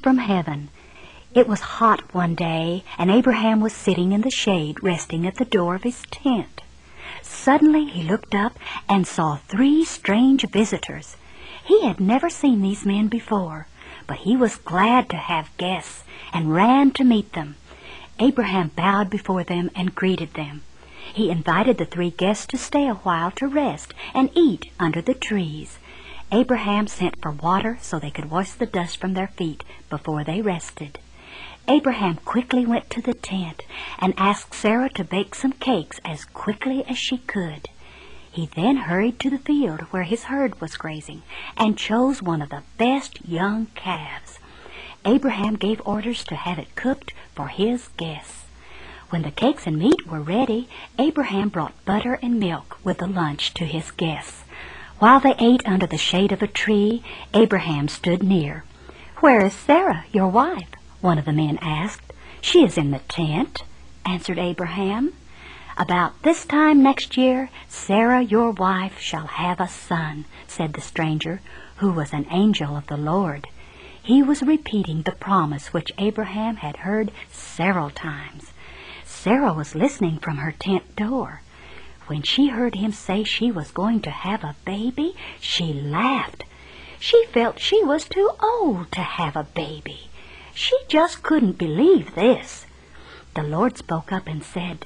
from heaven. It was hot one day, and Abraham was sitting in the shade, resting at the door of his tent. Suddenly he looked up and saw 3 strange visitors. He had never seen these men before, but he was glad to have guests and ran to meet them. Abraham bowed before them and greeted them. He invited the 3 guests to stay a while to rest and eat under the trees. Abraham sent for water so they could wash the dust from their feet before they rested. Abraham quickly went to the tent and asked Sarah to bake some cakes as quickly as she could. He then hurried to the field where his herd was grazing and chose one of the best young calves. Abraham gave orders to have it cooked for his guests. When the cakes and meat were ready, Abraham brought butter and milk with the lunch to his guests. While they ate under the shade of a tree, Abraham stood near. "Where is Sarah, your wife?" one of the men asked. "She is in the tent," answered Abraham. "About this time next year, Sarah, your wife, shall have a son," said the stranger, who was an angel of the Lord. He was repeating the promise which Abraham had heard several times. Sarah was listening from her tent door. When she heard him say she was going to have a baby, she laughed. She felt she was too old to have a baby. She just couldn't believe this. The Lord spoke up and said,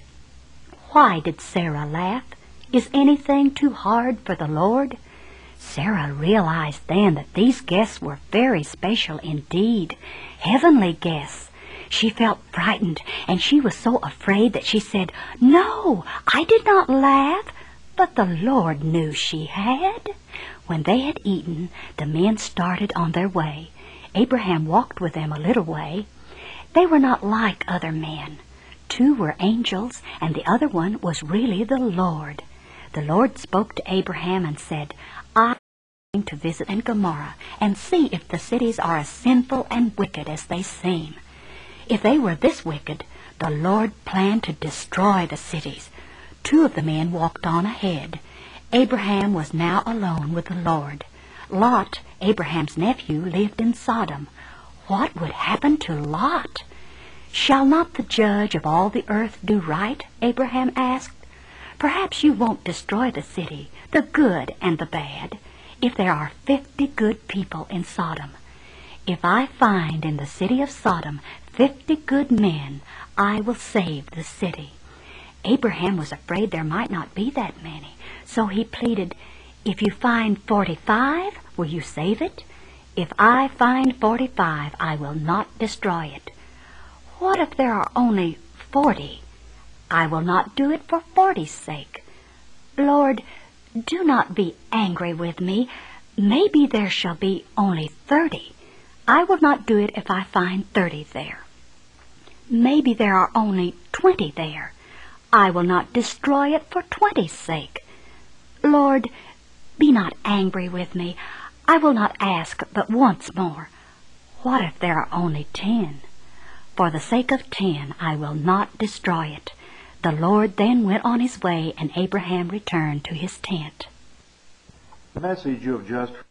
"Why did Sarah laugh? Is anything too hard for the Lord?" Sarah realized then that these guests were very special indeed, heavenly guests. She felt frightened, and she was so afraid that she said, "No, I did not laugh." But the Lord knew she had. When they had eaten, the men started on their way. Abraham walked with them a little way. They were not like other men. 2 were angels, and the other one was really the Lord. The Lord spoke to Abraham and said, "I am going to visit Sodom and Gomorrah and see if the cities are as sinful and wicked as they seem." If they were this wicked, the Lord planned to destroy the cities. 2 of the men walked on ahead. Abraham was now alone with the Lord. Lot, Abraham's nephew, lived in Sodom. What would happen to Lot? "Shall not the judge of all the earth do right?" Abraham asked. "Perhaps you won't destroy the city, the good and the bad, if there are 50 good people in Sodom. If I find in the city of Sodom 50 good men, I will save the city." Abraham was afraid there might not be that many, so he pleaded, "If you find 45, will you save it? If I find 45, I will not destroy it." "What if there are only 40? I will not do it for 40's sake." "Lord, do not be angry with me. Maybe there shall be only 30. I will not do it if I find 30 there. Maybe there are only 20 there. I will not destroy it for 20's sake. Lord, be not angry with me. I will not ask but once more. What if there are only 10? For the sake of 10, I will not destroy it." The Lord then went on his way, and Abraham returned to his tent. The message you have just